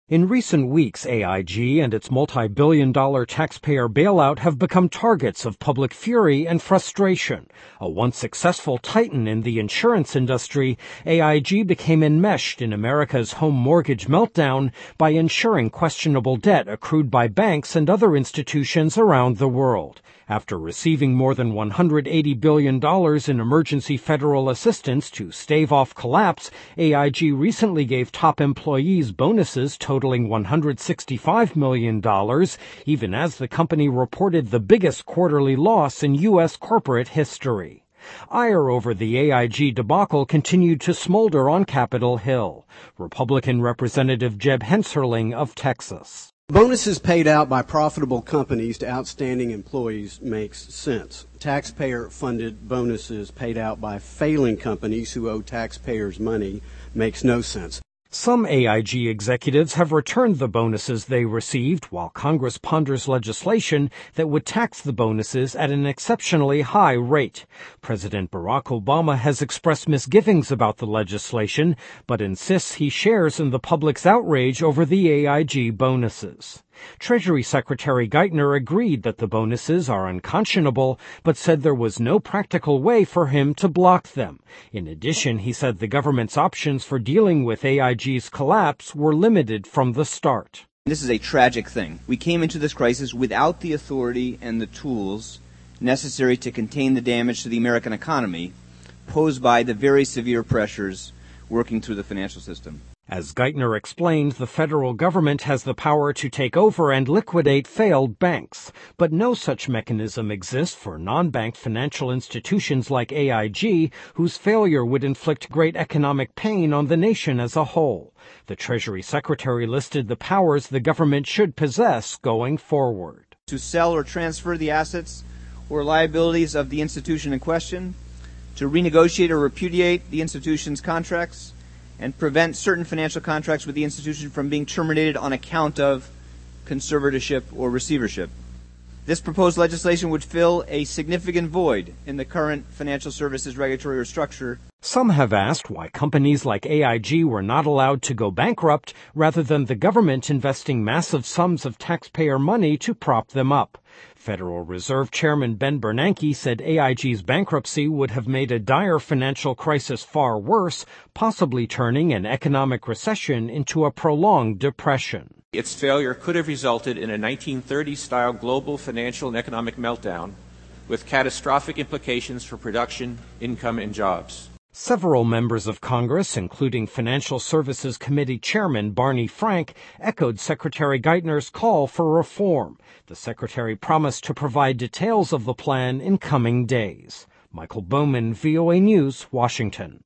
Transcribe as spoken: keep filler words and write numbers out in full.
In recent weeks, A I G and its multi-billion dollar taxpayer bailout have become targets of public fury and frustration. A once successful titan in the insurance industry, A I G became enmeshed in America's home mortgage meltdown by insuring questionable debt accrued by banks and other institutions around the world. After receiving more than one hundred eighty billion dollars in emergency federal assistance to stave off collapse, A I G recently gave top employees bonuses totaling one hundred sixty-five million dollars, even as the company reported the biggest quarterly loss in U S corporate history. Ire over the A I G debacle continued to smolder on Capitol Hill. Republican Representative Jeb Hensarling of Texas. Bonuses paid out by profitable companies to outstanding employees makes sense. Taxpayer-funded bonuses paid out by failing companies who owe taxpayers money makes no sense. Some A I G executives have returned the bonuses they received, while Congress ponders legislation that would tax the bonuses at an exceptionally high rate. President Barack Obama has expressed misgivings about the legislation, but insists he shares in the public's outrage over the A I G bonuses. Treasury Secretary Geithner agreed that the bonuses are unconscionable, but said there was no practical way for him to block them. In addition, he said the government's options for dealing with A I G's collapse were limited from the start. This is a tragic thing. We came into this crisis without the authority and the tools necessary to contain the damage to the American economy posed by the very severe pressures working through the financial system. As Geithner explained, the federal government has the power to take over and liquidate failed banks, but no such mechanism exists for non-bank financial institutions like A I G, whose failure would inflict great economic pain on the nation as a whole. The Treasury Secretary listed the powers the government should possess going forward. To sell or transfer the assets or liabilities of the institution in question, to renegotiate or repudiate the institution's contracts, and prevent certain financial contracts with the institution from being terminated on account of conservatorship or receivership. This proposed legislation would fill a significant void in the current financial services regulatory structure. Some have asked why companies like A I G were not allowed to go bankrupt rather than the government investing massive sums of taxpayer money to prop them up. Federal Reserve Chairman Ben Bernanke said A I G's bankruptcy would have made a dire financial crisis far worse, possibly turning an economic recession into a prolonged depression. Its failure could have resulted in a nineteen thirties-style global financial and economic meltdown with catastrophic implications for production, income, and jobs. Several members of Congress, including Financial Services Committee Chairman Barney Frank, echoed Secretary Geithner's call for reform. The Secretary promised to provide details of the plan in coming days. Michael Bowman, V O A News, Washington.